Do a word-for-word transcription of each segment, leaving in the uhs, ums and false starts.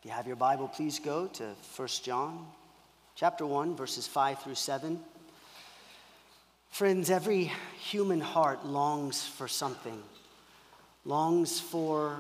you have your Bible, please go to First John chapter one, verses five through seven. Friends, every human heart longs for something, longs for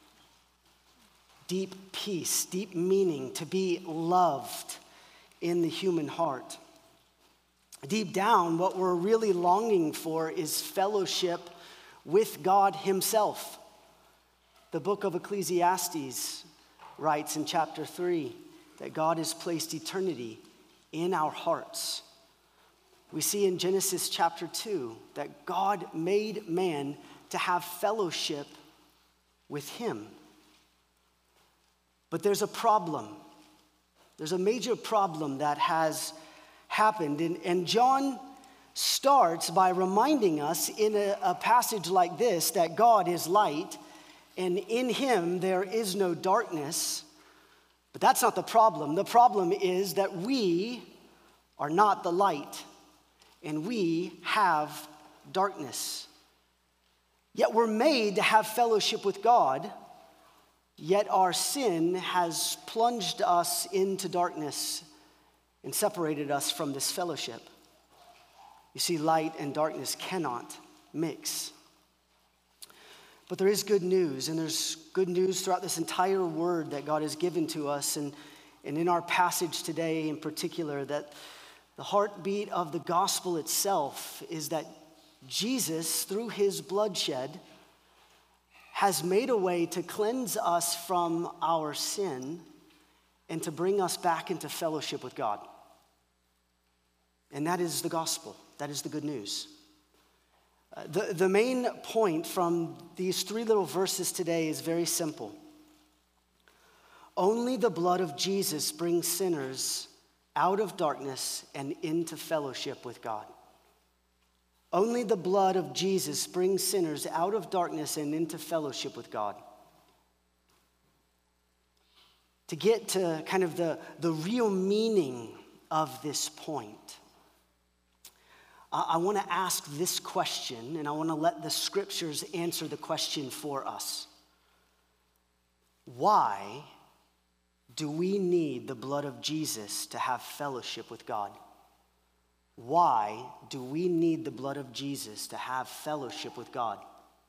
deep peace, deep meaning, to be loved in the human heart. Deep down, what we're really longing for is fellowship with God himself. The book of Ecclesiastes writes in chapter three that God has placed eternity in our hearts. We see in Genesis chapter two that God made man to have fellowship with him. But there's a problem. There's a major problem that has happened. And, and John starts by reminding us in a, a passage like this that God is light, and in him there is no darkness. But that's not the problem. The problem is that we are not the light, and we have darkness. Yet we're made to have fellowship with God, yet our sin has plunged us into darkness and separated us from this fellowship. You see, light and darkness cannot mix. But there is good news, and there's good news throughout this entire word that God has given to us, and, and in our passage today in particular, that the heartbeat of the gospel itself is that Jesus, through his bloodshed, has made a way to cleanse us from our sin and to bring us back into fellowship with God. And that is the gospel. That is the good news. Uh, the, the main point from these three little verses today is very simple. Only the blood of Jesus brings sinners out of darkness and into fellowship with God. Only the blood of Jesus brings sinners out of darkness and into fellowship with God. To get to kind of the, the real meaning of this point, I, I want to ask this question, and I want to let the scriptures answer the question for us. Why do we need the blood of Jesus to have fellowship with God? Why do we need the blood of Jesus to have fellowship with God?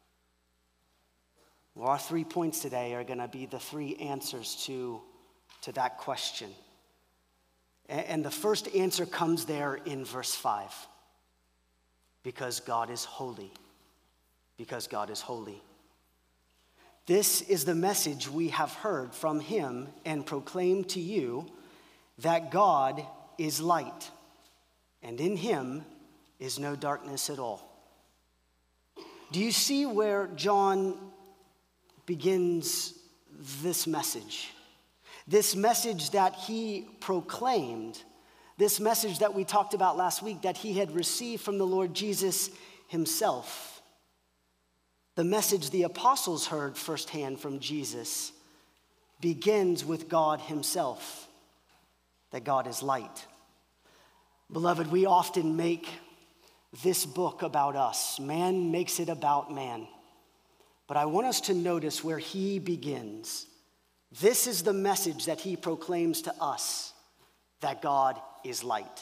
Well, our three points today are going to be the three answers to, to that question. And, and the first answer comes there in verse five. Because God is holy. Because God is holy. This is the message we have heard from him and proclaimed to you, that God is light, and in him is no darkness at all. Do you see where John begins this message? This message that he proclaimed, this message that we talked about last week that he had received from the Lord Jesus himself. The message the apostles heard firsthand from Jesus begins with God himself, that God is light. Beloved, we often make this book about us. Man makes it about man. But I want us to notice where he begins. This is the message that he proclaims to us, that God is light.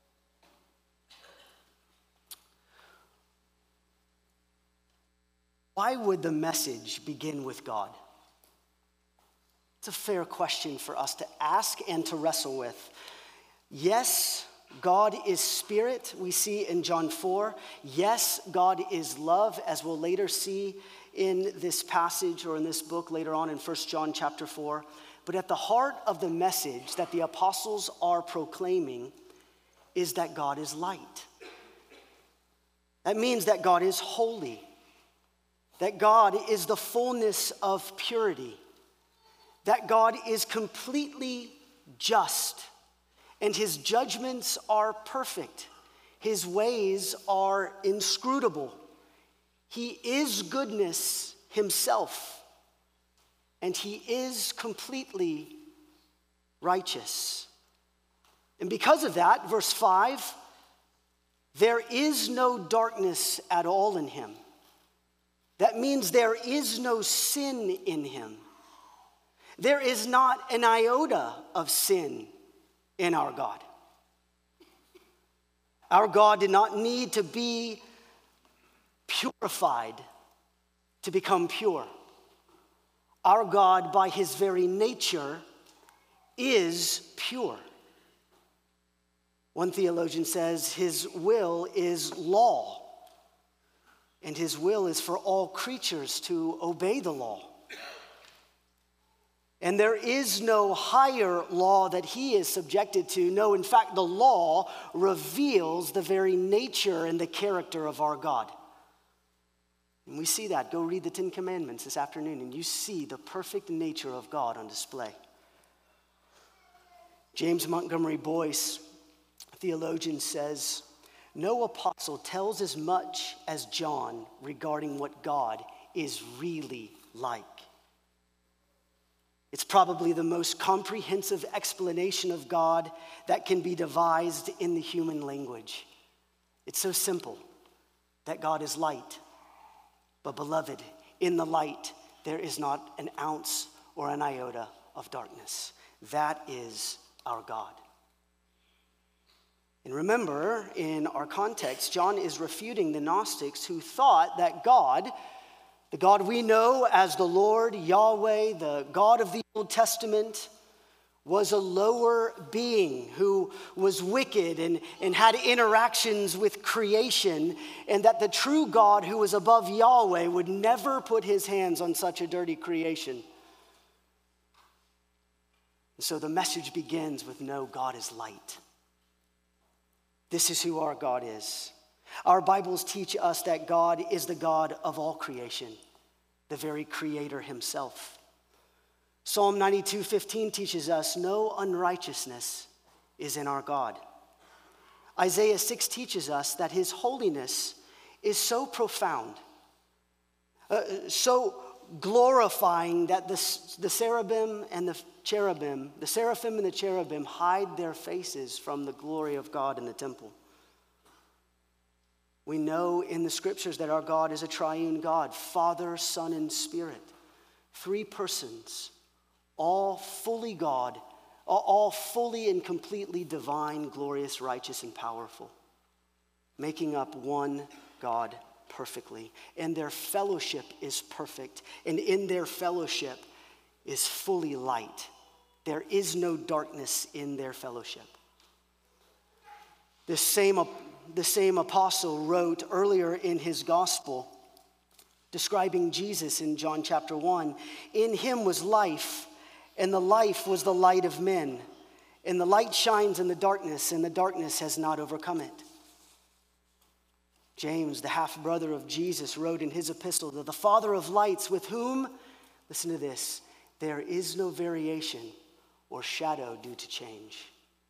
Why would the message begin with God? It's a fair question for us to ask and to wrestle with. Yes, God is spirit, we see in John four. Yes, God is love, as we'll later see in this passage or in this book later on in First John chapter four. But at the heart of the message that the apostles are proclaiming is that God is light. That means that God is holy, that God is the fullness of purity, that God is completely just, and his judgments are perfect. His ways are inscrutable. He is goodness himself, and he is completely righteous. And because of that, verse five, there is no darkness at all in him. That means there is no sin in him. There is not an iota of sin in our God. Our God did not need to be purified to become pure. Our God, by his very nature, is pure. One theologian says his will is law, and his will is for all creatures to obey the law. And there is no higher law that he is subjected to. No, in fact, the law reveals the very nature and the character of our God. And we see that. Go read the Ten Commandments this afternoon, and you see the perfect nature of God on display. James Montgomery Boyce, theologian, says, no apostle tells as much as John regarding what God is really like. It's probably the most comprehensive explanation of God that can be devised in the human language. It's so simple that God is light. But beloved, in the light, there is not an ounce or an iota of darkness. That is our God. And remember, in our context, John is refuting the Gnostics who thought that God, the God we know as the Lord, Yahweh, the God of the Old Testament, was a lower being who was wicked and, and had interactions with creation, and that the true God who was above Yahweh would never put his hands on such a dirty creation. And so the message begins with, no, God is light. This is who our God is. Our Bibles teach us that God is the God of all creation, the very Creator himself. Psalm ninety-two fifteen teaches us no unrighteousness is in our God. Isaiah six teaches us that his holiness is so profound, uh, so glorifying that the, the cherubim and the cherubim, the seraphim and the cherubim hide their faces from the glory of God in the temple. We know in the scriptures that our God is a triune God, Father, Son, and Spirit. Three persons, all fully God, all fully and completely divine, glorious, righteous, and powerful, making up one God perfectly. And their fellowship is perfect, and in their fellowship is fully light. There is no darkness in their fellowship. The same, the same apostle wrote earlier in his gospel, describing Jesus in John chapter one, in him was life, and the life was the light of men. And the light shines in the darkness, and the darkness has not overcome it. James, the half-brother of Jesus, wrote in his epistle that the Father of lights, with whom, listen to this, there is no variation or shadow due to change.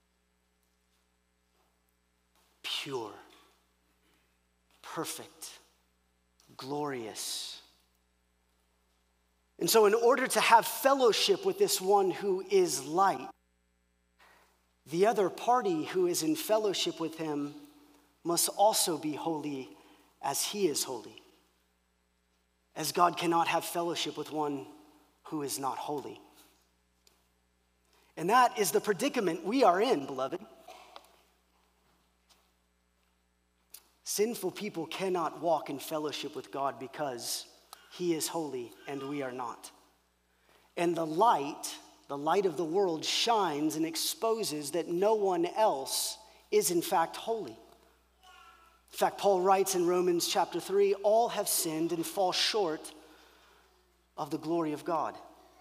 Pure, perfect, glorious. And so in order to have fellowship with this one who is light, the other party who is in fellowship with him must also be holy as he is holy. As God cannot have fellowship with one who is not holy. And that is the predicament we are in, beloved. Sinful people cannot walk in fellowship with God because he is holy and we are not. And the light, the light of the world, shines and exposes that no one else is in fact holy. In fact, Paul writes in Romans chapter three, all have sinned and fall short of the glory of God.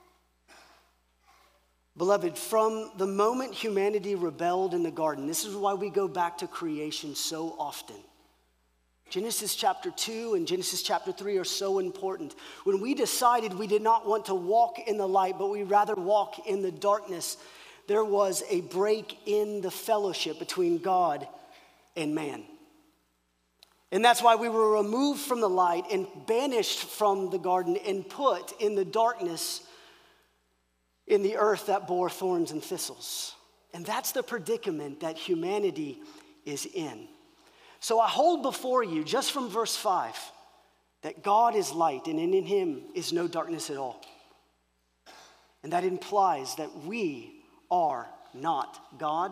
Beloved, from the moment humanity rebelled in the garden, this is why we go back to creation so often. Genesis chapter two and Genesis chapter three are so important. When we decided we did not want to walk in the light, but we rather walk in the darkness, there was a break in the fellowship between God and man. And that's why we were removed from the light and banished from the garden and put in the darkness in the earth that bore thorns and thistles. And that's the predicament that humanity is in. So I hold before you, just from verse five, that God is light and in him is no darkness at all. And that implies that we are not God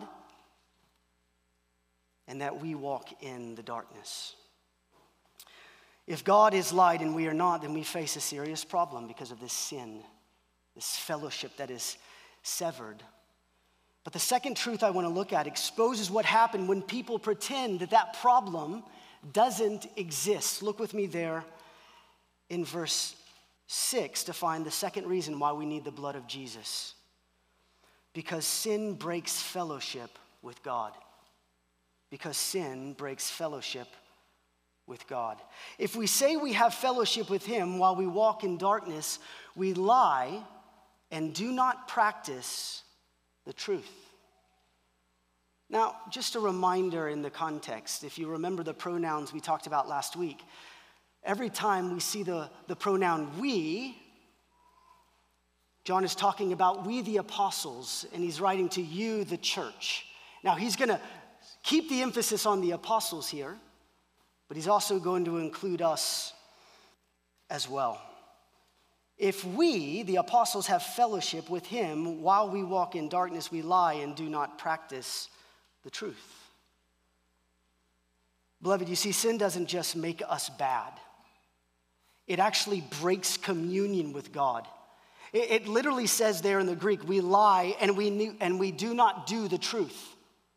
and that we walk in the darkness. If God is light and we are not, then we face a serious problem because of this sin, this fellowship that is severed. But the second truth I want to look at exposes what happened when people pretend that that problem doesn't exist. Look with me there in verse six to find the second reason why we need the blood of Jesus. Because sin breaks fellowship with God. Because sin breaks fellowship with God. If we say we have fellowship with him while we walk in darkness, we lie and do not practice the truth. Now, just a reminder in the context, if you remember the pronouns we talked about last week, every time we see the, the pronoun we, John is talking about we the apostles, and he's writing to you, the church. Now, he's going to keep the emphasis on the apostles here, but he's also going to include us as well. If we, the apostles, have fellowship with him while we walk in darkness, we lie and do not practice the truth. Beloved, you see, sin doesn't just make us bad. It actually breaks communion with God. It, it literally says there in the Greek, we lie and we, knew, and we do not do the truth.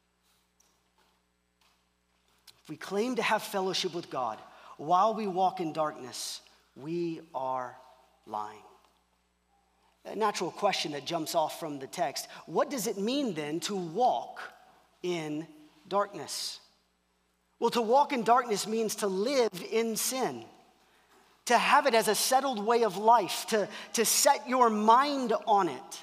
If we claim to have fellowship with God while we walk in darkness, we are lying. A natural question that jumps off from the text, what does it mean then to walk in darkness? Well, to walk in darkness means to live in sin, to have it as a settled way of life, to, to set your mind on it.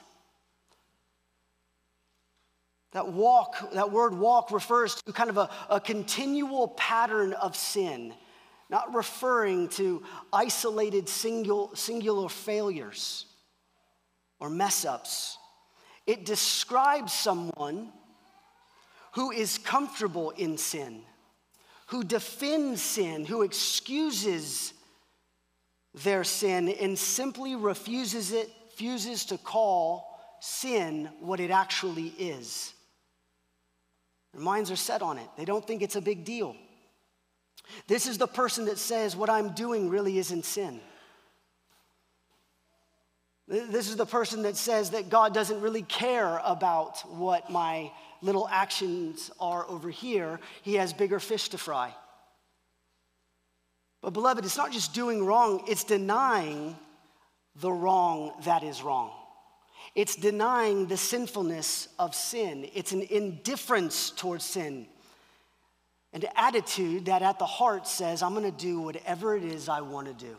That walk, that word walk refers to kind of a, a continual pattern of sin, not referring to isolated singular, singular failures or mess ups. It describes someone who is comfortable in sin, who defends sin, who excuses their sin and simply refuses it, refuses to call sin what it actually is. Their minds are set on it. They don't think it's a big deal. This is the person that says what I'm doing really isn't sin. This is the person that says that God doesn't really care about what my little actions are over here. He has bigger fish to fry. But beloved, it's not just doing wrong, it's denying the wrong that is wrong. It's denying the sinfulness of sin. It's an indifference towards sin. An attitude that at the heart says, I'm going to do whatever it is I want to do.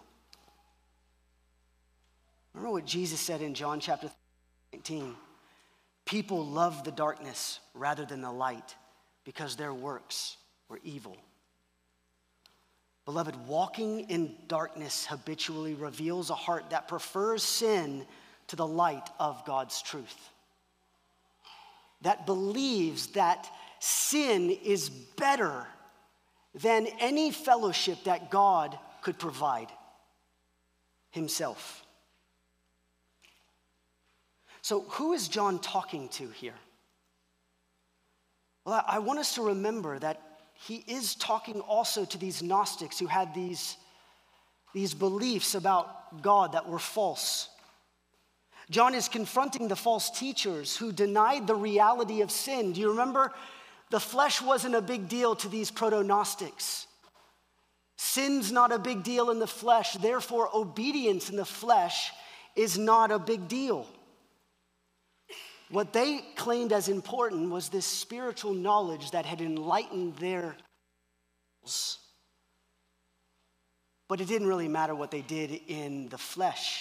Remember what Jesus said in John chapter nineteen? People love the darkness rather than the light because their works were evil. Beloved, walking in darkness habitually reveals a heart that prefers sin to the light of God's truth. That believes that sin is better than any fellowship that God could provide himself. So who is John talking to here? Well, I want us to remember that he is talking also to these Gnostics who had these, these beliefs about God that were false. John is confronting the false teachers who denied the reality of sin. Do you remember? The flesh wasn't a big deal to these proto-Gnostics. Sin's not a big deal in the flesh, therefore obedience in the flesh is not a big deal. What they claimed as important was this spiritual knowledge that had enlightened their souls. But it didn't really matter what they did in the flesh.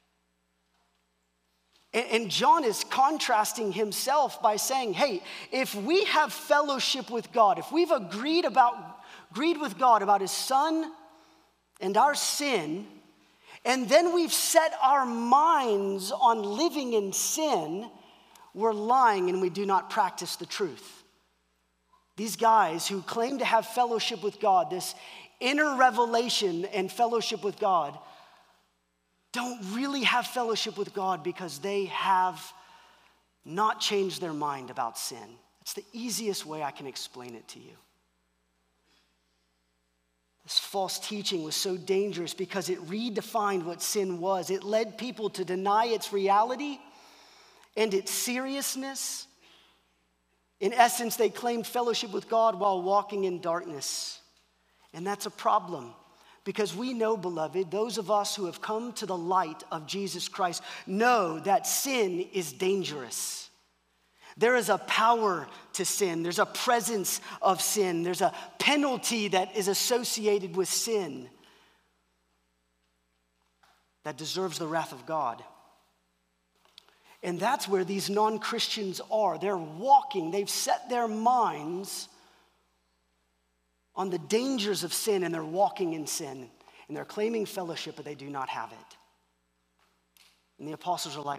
And, and John is contrasting himself by saying, hey, if we have fellowship with God, if we've agreed about agreed with God about his son and our sin, and then we've set our minds on living in sin, we're lying and we do not practice the truth. These guys who claim to have fellowship with God, this inner revelation and fellowship with God, don't really have fellowship with God because they have not changed their mind about sin. It's the easiest way I can explain it to you. This false teaching was so dangerous because it redefined what sin was. It led people to deny its reality and its seriousness. In essence, they claimed fellowship with God while walking in darkness. And that's a problem because we know, beloved, those of us who have come to the light of Jesus Christ know that sin is dangerous. There is a power to sin. There's a presence of sin. There's a penalty that is associated with sin that deserves the wrath of God. And that's where these non-Christians are. They're walking. They've set their minds on the dangers of sin, and they're walking in sin. And they're claiming fellowship, but they do not have it. And the apostles are like,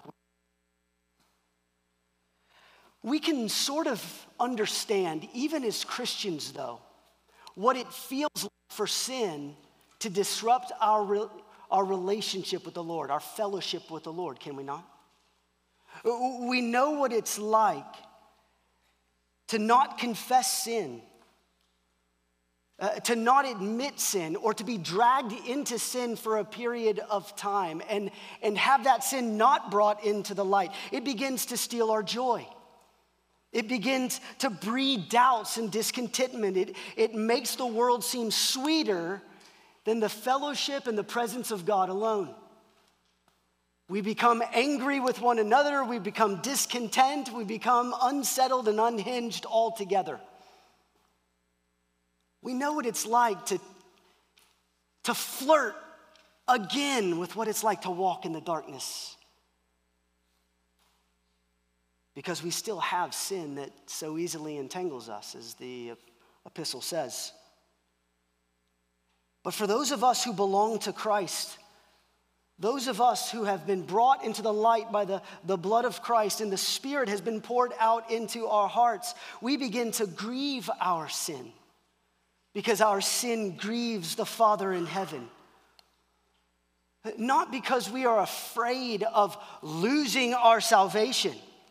we can sort of understand, even as Christians though, what it feels like for sin to disrupt our, re- our relationship with the Lord, our fellowship with the Lord, can we not? We know what it's like to not confess sin, uh, to not admit sin, or to be dragged into sin for a period of time and, and have that sin not brought into the light. It begins to steal our joy. It begins to breed doubts and discontentment. It, it makes the world seem sweeter than the fellowship and the presence of God alone. We become angry with one another. We become discontent. We become unsettled and unhinged altogether. We know what it's like to, to flirt again with what it's like to walk in the darkness. Because we still have sin that so easily entangles us, as the epistle says. But for those of us who belong to Christ, those of us who have been brought into the light by the, the blood of Christ and the Spirit has been poured out into our hearts, we begin to grieve our sin because our sin grieves the Father in heaven. Not because we are afraid of losing our salvation,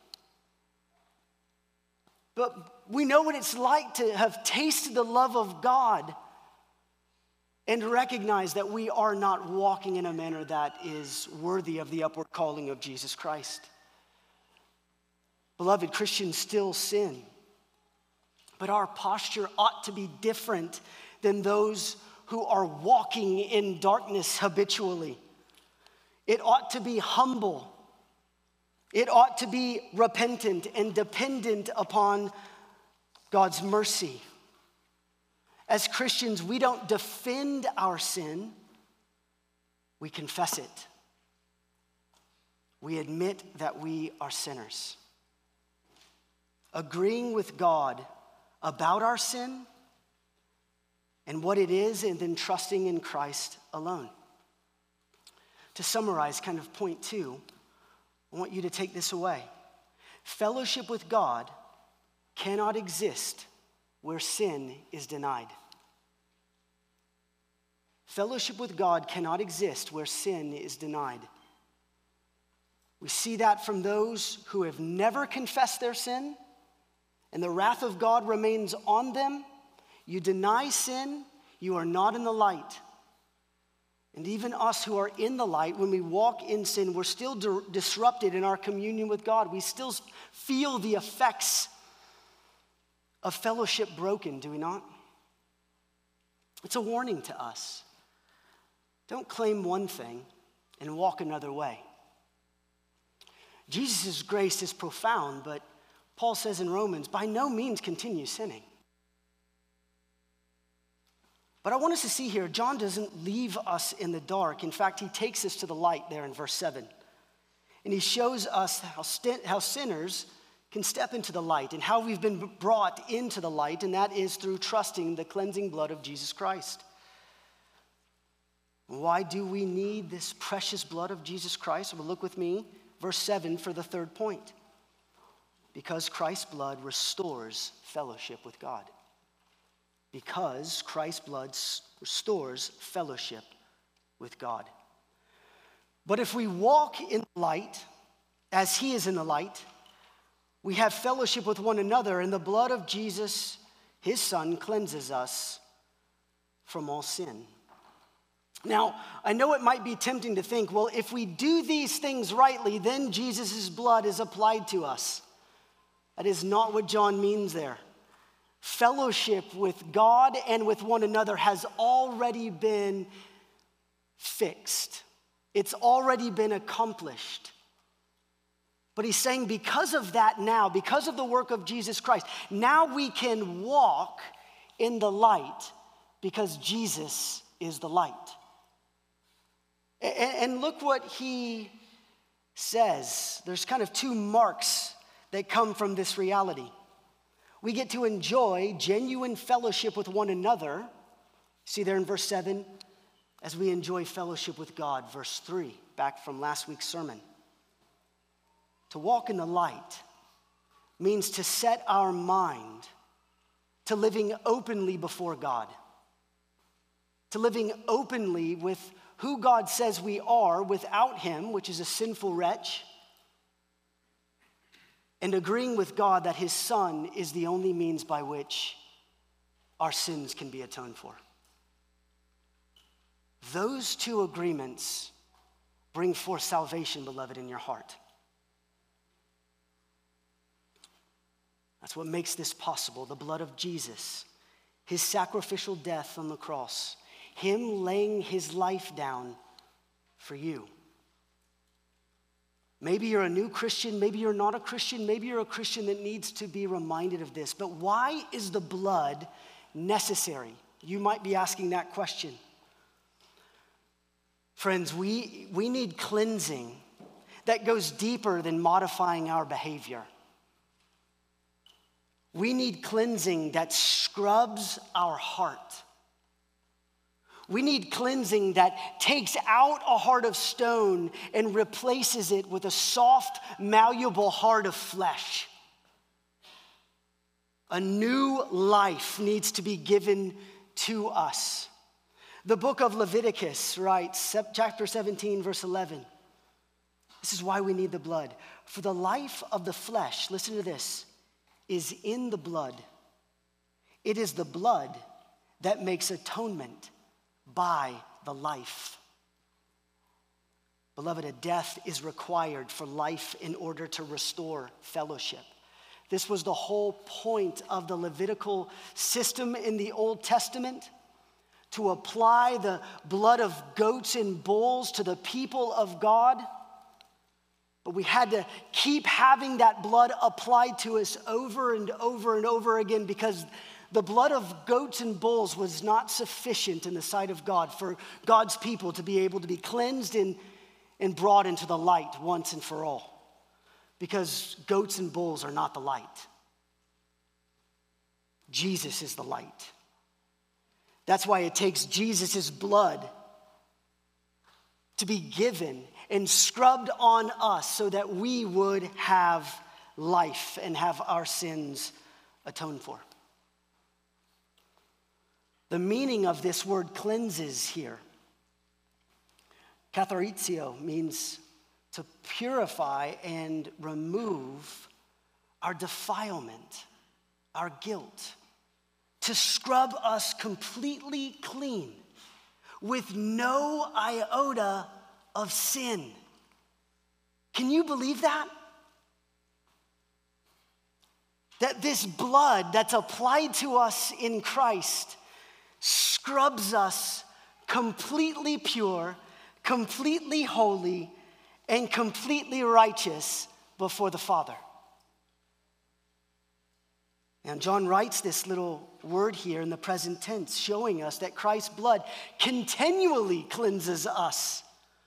but we know what it's like to have tasted the love of God and recognize that we are not walking in a manner that is worthy of the upward calling of Jesus Christ. Beloved, Christians still sin, but our posture ought to be different than those who are walking in darkness habitually. It ought to be humble. It ought to be repentant and dependent upon God's mercy. As Christians, we don't defend our sin, we confess it. We admit that we are sinners. Agreeing with God about our sin and what it is, and then trusting in Christ alone. To summarize kind of point two, I want you to take this away. Fellowship with God cannot exist where sin is denied. Fellowship with God cannot exist where sin is denied. We see that from those who have never confessed their sin, and the wrath of God remains on them. You deny sin, you are not in the light. And even us who are in the light, when we walk in sin, we're still di- disrupted in our communion with God. We still feel the effects of fellowship broken, do we not? It's a warning to us. Don't claim one thing and walk another way. Jesus' grace is profound, but Paul says in Romans, by no means continue sinning. But I want us to see here, John doesn't leave us in the dark. In fact, he takes us to the light there in verse seven. And he shows us how, st- how sinners can step into the light and how we've been brought into the light, and that is through trusting the cleansing blood of Jesus Christ. Why do we need this precious blood of Jesus Christ? Well, look with me, verse seven for the third point. Because Christ's blood restores fellowship with God. Because Christ's blood restores fellowship with God. But if we walk in the light, as he is in the light, we have fellowship with one another, and the blood of Jesus, his son, cleanses us from all sin. Now, I know it might be tempting to think, well, if we do these things rightly, then Jesus' blood is applied to us. That is not what John means there. Fellowship with God and with one another has already been fixed. It's already been accomplished. But he's saying because of that now, because of the work of Jesus Christ, now we can walk in the light because Jesus is the light. And look what he says. There's kind of two marks that come from this reality. We get to enjoy genuine fellowship with one another. See there in verse seven, as we enjoy fellowship with God. Verse three, back from last week's sermon. To walk in the light means to set our mind to living openly before God. To living openly with who God says we are without him, which is a sinful wretch, and agreeing with God that his son is the only means by which our sins can be atoned for. Those two agreements bring forth salvation, beloved, in your heart. That's what makes this possible, the blood of Jesus, his sacrificial death on the cross, him laying his life down for you. Maybe you're a new Christian, maybe you're not a Christian, maybe you're a Christian that needs to be reminded of this. But why is the blood necessary? You might be asking that question. Friends, we, we need cleansing that goes deeper than modifying our behavior. We need cleansing that scrubs our heart. We need cleansing that takes out a heart of stone and replaces it with a soft, malleable heart of flesh. A new life needs to be given to us. The book of Leviticus writes, chapter seventeen, verse eleven. This is why we need the blood. For the life of the flesh, listen to this, is in the blood. It is the blood that makes atonement by the life. Beloved, a death is required for life in order to restore fellowship. This was the whole point of the Levitical system in the Old Testament, to apply the blood of goats and bulls to the people of God. But we had to keep having that blood applied to us over and over and over again, because the blood of goats and bulls was not sufficient in the sight of God for God's people to be able to be cleansed and, and brought into the light once and for all. Because goats and bulls are not the light. Jesus is the light. That's why it takes Jesus' blood to be given and scrubbed on us so that we would have life and have our sins atoned for. The meaning of this word cleanses here, katharizio, means to purify and remove our defilement, our guilt, to scrub us completely clean with no iota of sin. Can you believe that? That this blood that's applied to us in Christ scrubs us completely pure, completely holy, and completely righteous before the Father. And John writes this little word here in the present tense, showing us that Christ's blood continually cleanses us,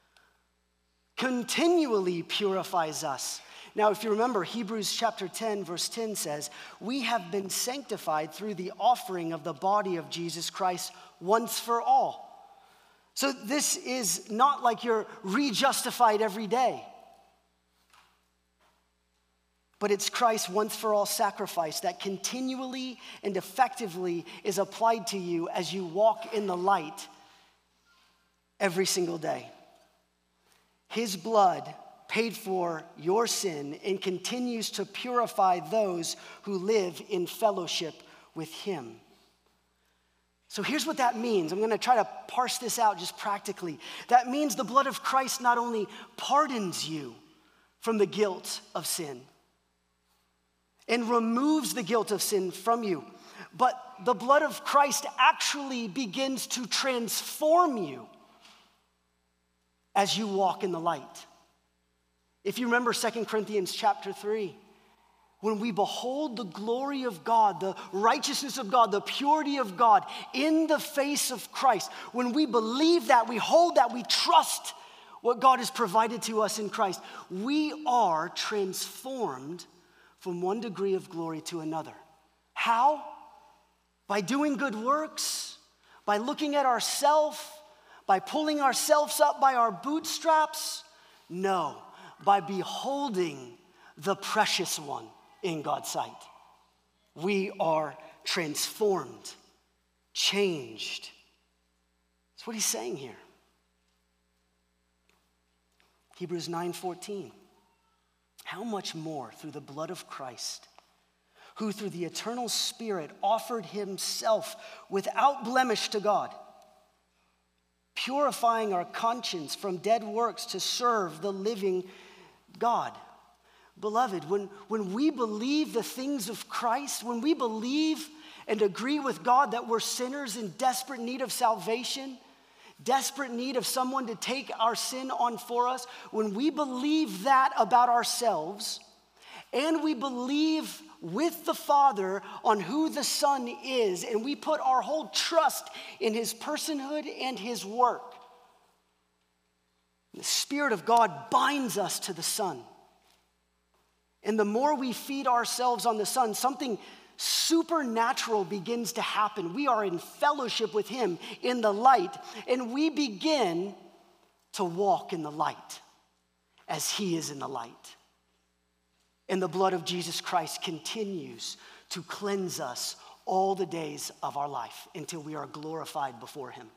continually purifies us. Now, if you remember, Hebrews chapter ten, verse ten says, we have been sanctified through the offering of the body of Jesus Christ once for all. So this is not like you're re-justified every day. But it's Christ's once for all sacrifice that continually and effectively is applied to you as you walk in the light every single day. His blood paid for your sin and continues to purify those who live in fellowship with him. So here's what that means. I'm going to try to parse this out just practically. That means the blood of Christ not only pardons you from the guilt of sin and removes the guilt of sin from you, but the blood of Christ actually begins to transform you as you walk in the light. If you remember Second Corinthians chapter three, when we behold the glory of God, the righteousness of God, the purity of God in the face of Christ, when we believe that, we hold that, we trust what God has provided to us in Christ, we are transformed from one degree of glory to another. How? By doing good works, by looking at ourselves, by pulling ourselves up by our bootstraps? No, by beholding the precious one in God's sight. We are transformed, changed. That's what he's saying here. Hebrews nine fourteen. How much more through the blood of Christ, who through the eternal Spirit offered himself without blemish to God, purifying our conscience from dead works to serve the living God. Beloved, when, when we believe the things of Christ, when we believe and agree with God that we're sinners in desperate need of salvation, desperate need of someone to take our sin on for us, when we believe that about ourselves, and we believe with the Father on who the Son is, and we put our whole trust in his personhood and his work, the Spirit of God binds us to the Son. And the more we feed ourselves on the Son, something supernatural begins to happen. We are in fellowship with him in the light, and we begin to walk in the light as he is in the light. And the blood of Jesus Christ continues to cleanse us all the days of our life until we are glorified before him.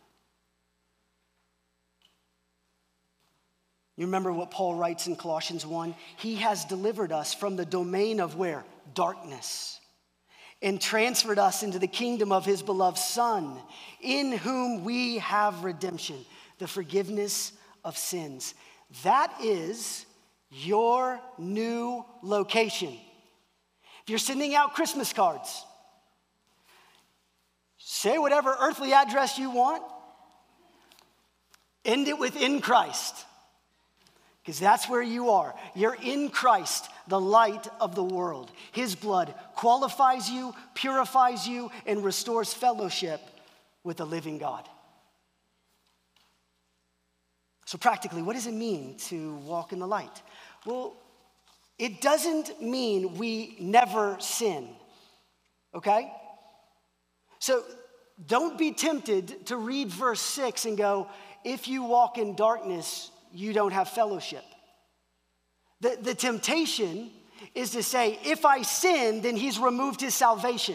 You remember what Paul writes in Colossians one? He has delivered us from the domain of where? Darkness. And transferred us into the kingdom of his beloved Son, in whom we have redemption, the forgiveness of sins. That is your new location. If you're sending out Christmas cards, say whatever earthly address you want, end it with in Christ. Because that's where you are. You're in Christ, the light of the world. His blood qualifies you, purifies you, and restores fellowship with the living God. So practically, what does it mean to walk in the light? Well, it doesn't mean we never sin, okay? So don't be tempted to read verse six and go, if you walk in darkness, you don't have fellowship. The, the temptation is to say, if I sin, then he's removed his salvation.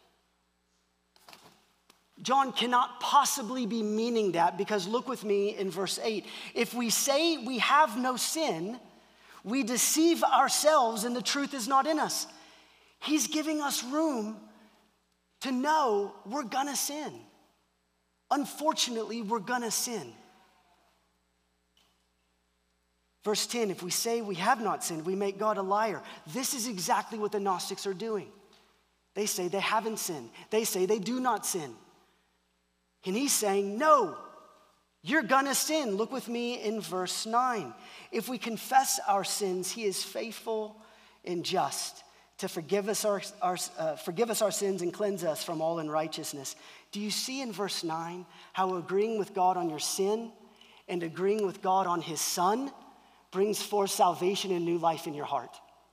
John cannot possibly be meaning that, because look with me in verse eight. If we say we have no sin, we deceive ourselves and the truth is not in us. He's giving us room to know we're gonna sin. Unfortunately, we're gonna sin. Verse ten, if we say we have not sinned, we make God a liar. This is exactly what the Gnostics are doing. They say they haven't sinned. They say they do not sin. And he's saying, no, you're gonna sin. Look with me in verse nine. If we confess our sins, he is faithful and just to forgive us our, our, uh, forgive us our sins and cleanse us from all unrighteousness. Do you see in verse nine how agreeing with God on your sin and agreeing with God on his Son brings forth salvation and new life in your heart?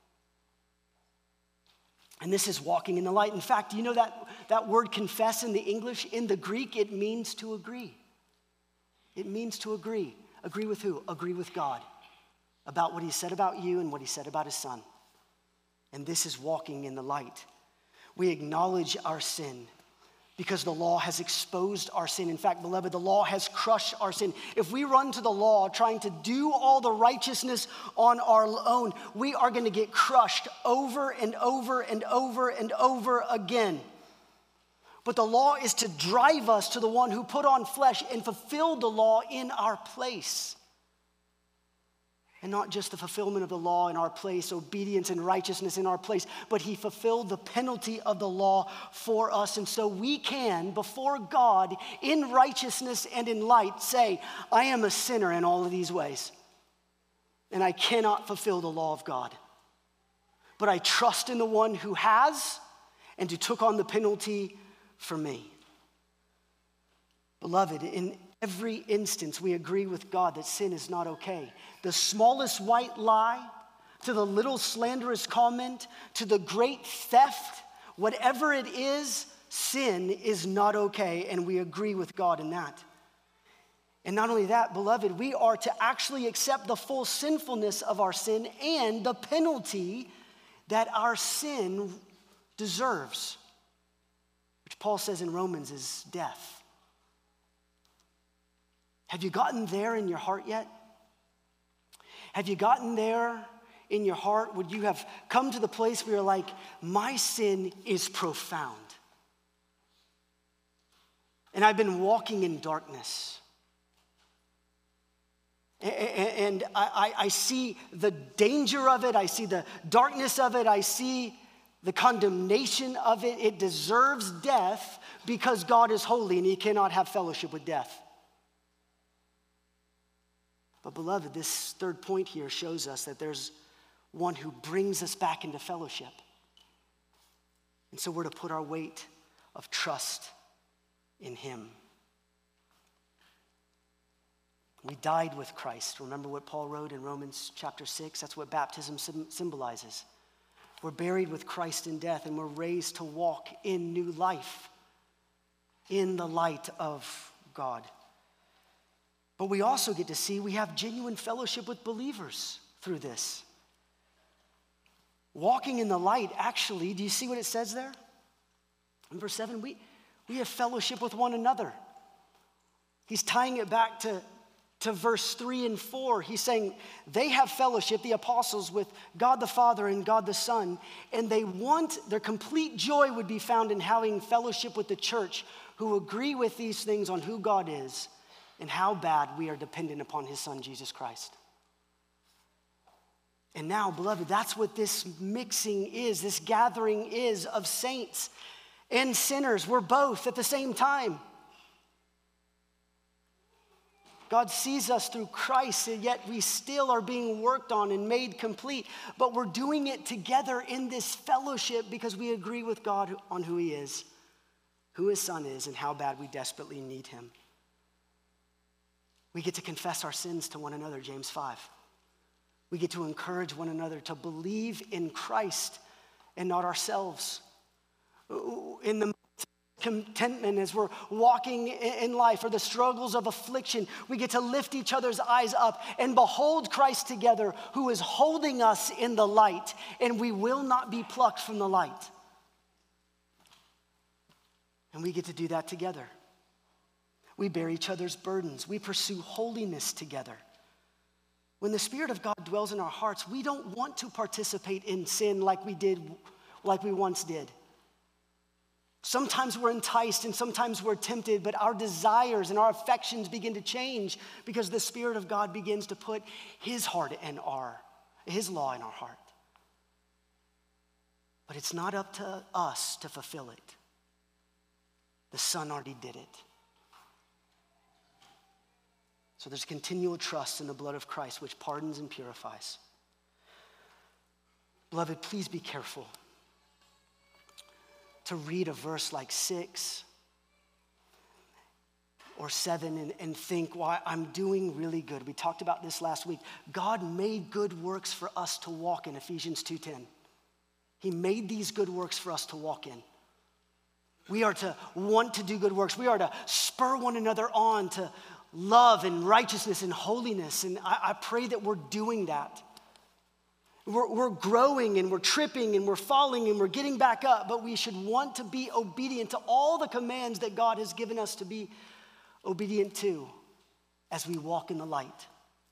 And this is walking in the light. In fact, you know that, that word confess in the English, in the Greek, it means to agree. It means to agree. Agree with who? Agree with God about what he said about you and what he said about his Son. And this is walking in the light. We acknowledge our sin, because the law has exposed our sin. In fact, beloved, the law has crushed our sin. If we run to the law trying to do all the righteousness on our own, we are going to get crushed over and over and over and over again. But the law is to drive us to the one who put on flesh and fulfilled the law in our place. And not just the fulfillment of the law in our place, obedience and righteousness in our place, but he fulfilled the penalty of the law for us. And so we can, before God, in righteousness and in light, say, I am a sinner in all of these ways, and I cannot fulfill the law of God. But I trust in the one who has and who took on the penalty for me. Beloved, in every instance, we agree with God that sin is not okay. The smallest white lie, to the little slanderous comment, to the great theft, whatever it is, sin is not okay, and we agree with God in that. And not only that, beloved, we are to actually accept the full sinfulness of our sin and the penalty that our sin deserves, which Paul says in Romans is death. Have you gotten there in your heart yet? Have you gotten there in your heart? Would you have come to the place where you're like, my sin is profound, and I've been walking in darkness, and I, I, I see the danger of it, I see the darkness of it, I see the condemnation of it. It deserves death because God is holy and he cannot have fellowship with death. But beloved, this third point here shows us that there's one who brings us back into fellowship. And so we're to put our weight of trust in him. We died with Christ. Remember what Paul wrote in Romans chapter six? That's what baptism symbolizes. We're buried with Christ in death, and we're raised to walk in new life, in the light of God. But we also get to see we have genuine fellowship with believers through this. Walking in the light, actually, do you see what it says there? In verse seven, we, we have fellowship with one another. He's tying it back to, to verse three and four. He's saying they have fellowship, the apostles, with God the Father and God the Son, and they want, their complete joy would be found in having fellowship with the church who agree with these things on who God is and how bad we are dependent upon his Son, Jesus Christ. And now, beloved, that's what this mixing is, this gathering is of saints and sinners. We're both at the same time. God sees us through Christ, and yet we still are being worked on and made complete. But we're doing it together in this fellowship because we agree with God on who he is, who his Son is, and how bad we desperately need him. We get to confess our sins to one another, James five. We get to encourage one another to believe in Christ and not ourselves. In the contentment as we're walking in life, or the struggles of affliction, we get to lift each other's eyes up and behold Christ together, who is holding us in the light, and we will not be plucked from the light. And we get to do that together. We bear each other's burdens. We pursue holiness together. When the Spirit of God dwells in our hearts, we don't want to participate in sin like we did, like we once did. Sometimes we're enticed and sometimes we're tempted, but our desires and our affections begin to change because the Spirit of God begins to put his heart in our, his law in our heart. But it's not up to us to fulfill it. The Son already did it. So there's continual trust in the blood of Christ, which pardons and purifies. Beloved, please be careful to read a verse like six or seven and, and think, well, I'm doing really good. We talked about this last week. God made good works for us to walk in, Ephesians two ten. He made these good works for us to walk in. We are to want to do good works. We are to spur one another on to love and righteousness and holiness. And I, I pray that we're doing that. We're, we're growing and we're tripping and we're falling and we're getting back up, but we should want to be obedient to all the commands that God has given us to be obedient to as we walk in the light.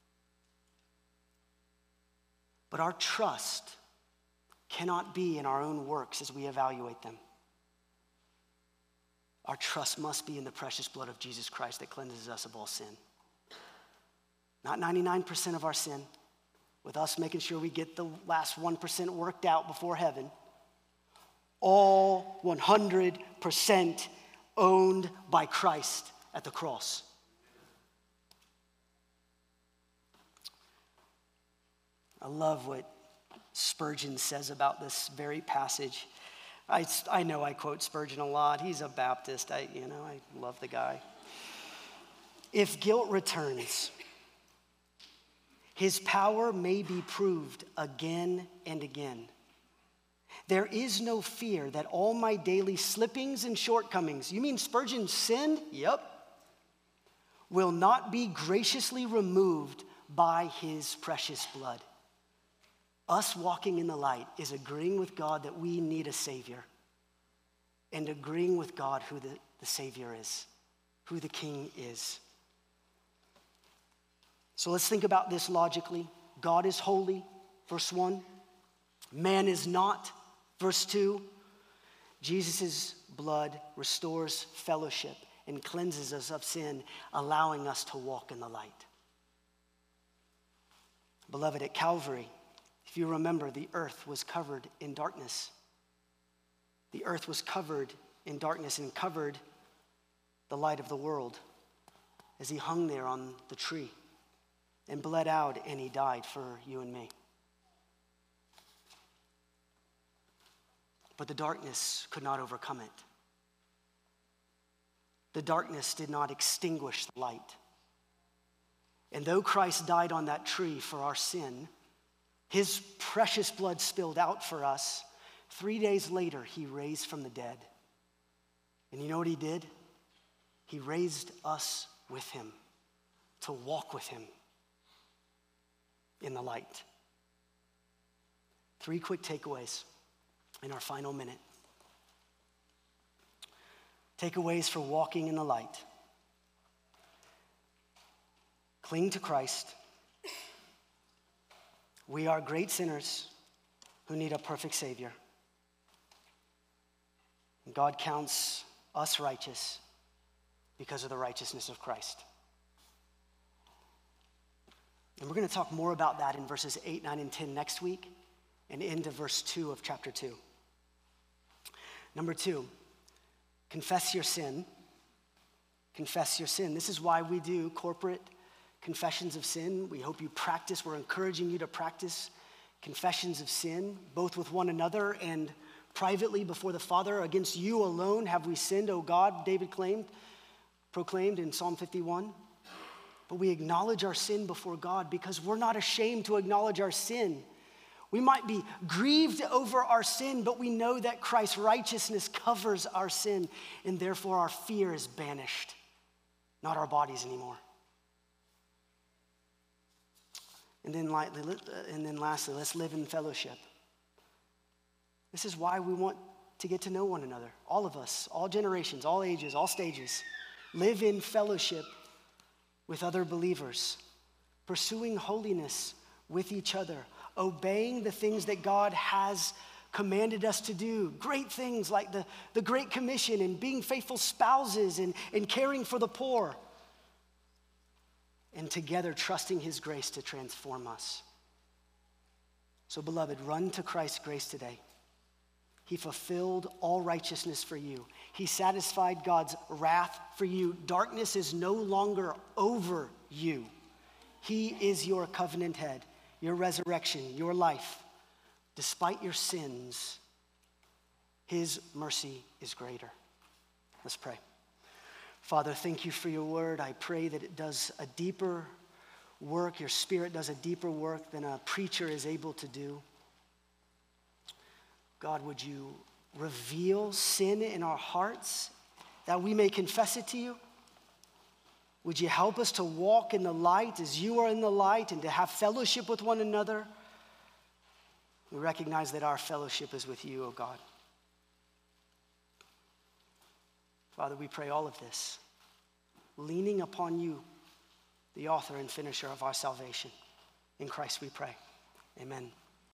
But our trust cannot be in our own works as we evaluate them. Our trust must be in the precious blood of Jesus Christ that cleanses us of all sin. Not ninety-nine percent of our sin, with us making sure we get the last one percent worked out before heaven. All one hundred percent owned by Christ at the cross. I love what Spurgeon says about this very passage. I, I know I quote Spurgeon a lot. He's a Baptist. I, you know, I love the guy. If guilt returns, his power may be proved again and again. There is no fear that all my daily slippings and shortcomings, you mean Spurgeon sinned? Yep. Will not be graciously removed by his precious blood. Us walking in the light is agreeing with God that we need a Savior and agreeing with God who the, the Savior is, who the King is. So let's think about this logically. God is holy, verse one. Man is not, verse two. Jesus' blood restores fellowship and cleanses us of sin, allowing us to walk in the light. Beloved, at Calvary, if you remember, the earth was covered in darkness. The earth was covered in darkness and covered the light of the world as he hung there on the tree and bled out and he died for you and me. But the darkness could not overcome it. The darkness did not extinguish the light. And though Christ died on that tree for our sin, his precious blood spilled out for us. Three days later, he raised from the dead. And you know what he did? He raised us with him to walk with him in the light. Three quick takeaways in our final minute. Takeaways for walking in the light. Cling to Christ. We are great sinners who need a perfect Savior. And God counts us righteous because of the righteousness of Christ. And we're going to talk more about that in verses eight, nine, and ten next week and into verse two of chapter two. Number two, confess your sin. Confess your sin. This is why we do corporate confessions of sin. We hope you practice. We're encouraging you to practice confessions of sin, both with one another and privately before the Father. Against you alone have we sinned, O God, David claimed, proclaimed in Psalm fifty-one. But we acknowledge our sin before God because we're not ashamed to acknowledge our sin. We might be grieved over our sin, but we know that Christ's righteousness covers our sin, and therefore our fear is banished, not our bodies anymore. And then, and then lastly, let's live in fellowship. This is why we want to get to know one another. All of us, all generations, all ages, all stages. Live in fellowship with other believers, pursuing holiness with each other, obeying the things that God has commanded us to do. Great things like the, the Great Commission and being faithful spouses and, and caring for the poor. And together trusting his grace to transform us. So beloved, run to Christ's grace today. He fulfilled all righteousness for you. He satisfied God's wrath for you. Darkness is no longer over you. He is your covenant head, your resurrection, your life. Despite your sins, his mercy is greater. Let's pray. Father, thank you for your word. I pray that it does a deeper work. Your Spirit does a deeper work than a preacher is able to do. God, would you reveal sin in our hearts that we may confess it to you? Would you help us to walk in the light as you are in the light and to have fellowship with one another? We recognize that our fellowship is with you, O God. Father, we pray all of this, leaning upon you, the author and finisher of our salvation. In Christ we pray. Amen.